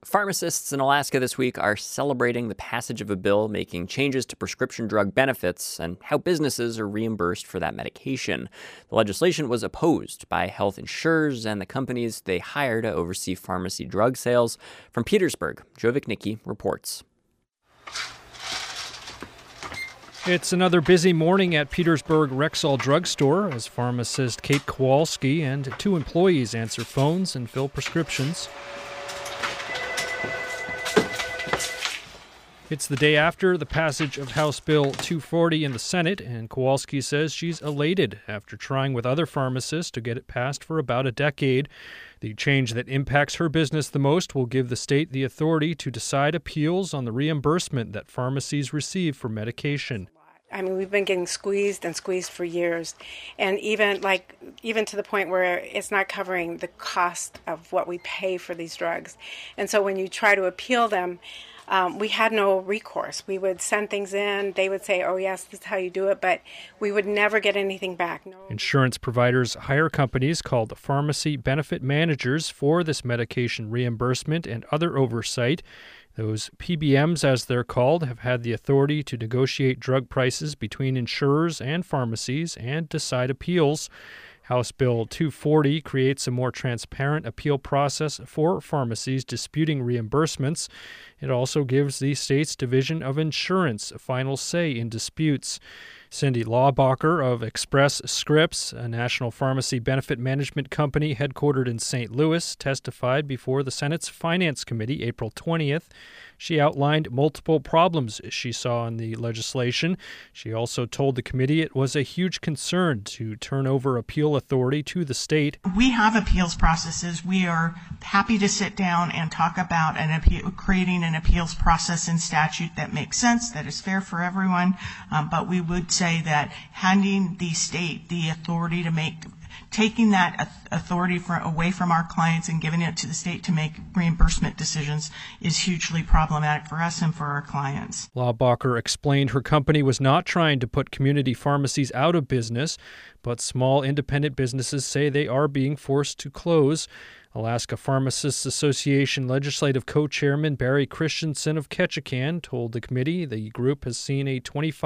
Pharmacists in Alaska this week are celebrating the passage of a bill making changes to prescription drug benefits and how businesses are reimbursed for that medication. The legislation was opposed by health insurers and the companies they hire to oversee pharmacy drug sales. From Petersburg, Joe Vicnicki reports. It's another busy morning at Petersburg Rexall Drugstore as pharmacist Kate Kowalski and two employees answer phones and fill prescriptions. It's the day after the passage of House Bill 240 in the Senate, and Kowalski says she's elated after trying with other pharmacists to get it passed for about a decade. The change that impacts her business the most will give the state the authority to decide appeals on the reimbursement that pharmacies receive for medication. I mean, we've been getting squeezed and squeezed for years, and even to the point where it's not covering the cost of what we pay for these drugs. And so when you try to appeal them, we had no recourse. We would send things in. They would say, oh, yes, this is how you do it, but we would never get anything back. No. Insurance providers hire companies called pharmacy benefit managers for this medication reimbursement and other oversight. Those PBMs, as they're called, have had the authority to negotiate drug prices between insurers and pharmacies and decide appeals. House Bill 240 creates a more transparent appeal process for pharmacies disputing reimbursements. It also gives the state's Division of Insurance a final say in disputes. Cindy Laubacher of Express Scripts, a national pharmacy benefit management company headquartered in St. Louis, testified before the Senate's Finance Committee April 20th. She outlined multiple problems she saw in the legislation. She also told the committee it was a huge concern to turn over appeal authority to the state. We have appeals processes. We are happy to sit down and talk about creating an appeals process in statute that makes sense, that is fair for everyone. But we would say that handing the state the authority to taking that authority away from our clients and giving it to the state to make reimbursement decisions is hugely problematic for us and for our clients. Laubacher explained her company was not trying to put community pharmacies out of business, but small independent businesses say they are being forced to close. Alaska Pharmacists Association legislative co-chairman Barry Christensen of Ketchikan told the committee the group has seen a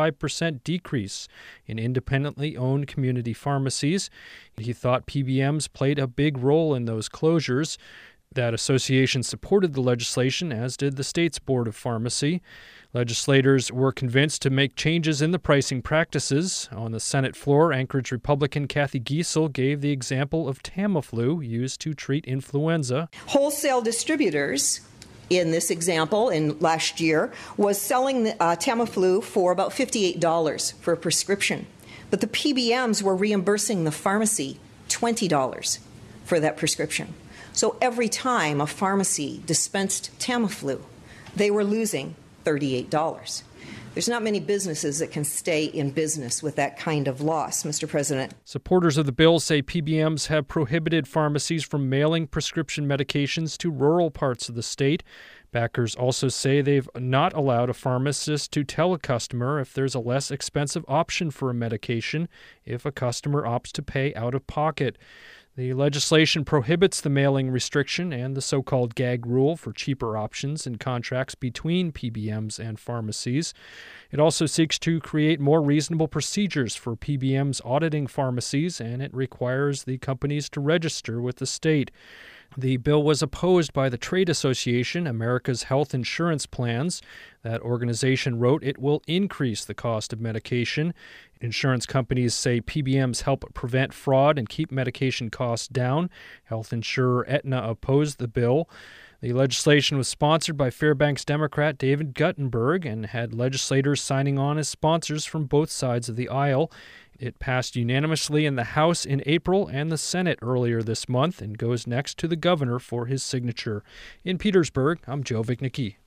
25% decrease in independently owned community pharmacies. He thought PBMs played a big role in those closures. That association supported the legislation, as did the state's Board of Pharmacy. Legislators were convinced to make changes in the pricing practices. On the Senate floor, Anchorage Republican Kathy Giessel gave the example of Tamiflu used to treat influenza. Wholesale distributors, in this example, in last year, was selling Tamiflu for about $58 for a prescription. But the PBMs were reimbursing the pharmacy $20 for that prescription. So every time a pharmacy dispensed Tamiflu, they were losing $38. There's not many businesses that can stay in business with that kind of loss, Mr. President. Supporters of the bill say PBMs have prohibited pharmacies from mailing prescription medications to rural parts of the state. Backers also say they've not allowed a pharmacist to tell a customer if there's a less expensive option for a medication if a customer opts to pay out of pocket. The legislation prohibits the mailing restriction and the so-called gag rule for cheaper options in contracts between PBMs and pharmacies. It also seeks to create more reasonable procedures for PBMs auditing pharmacies, and it requires the companies to register with the state. The bill was opposed by the trade association, America's Health Insurance Plans. That organization wrote it will increase the cost of medication. Insurance companies say PBMs help prevent fraud and keep medication costs down. Health insurer Aetna opposed the bill. The legislation was sponsored by Fairbanks Democrat David Guttenberg and had legislators signing on as sponsors from both sides of the aisle. It passed unanimously in the House in April and the Senate earlier this month and goes next to the governor for his signature. In Petersburg, I'm Joe Vicnicki.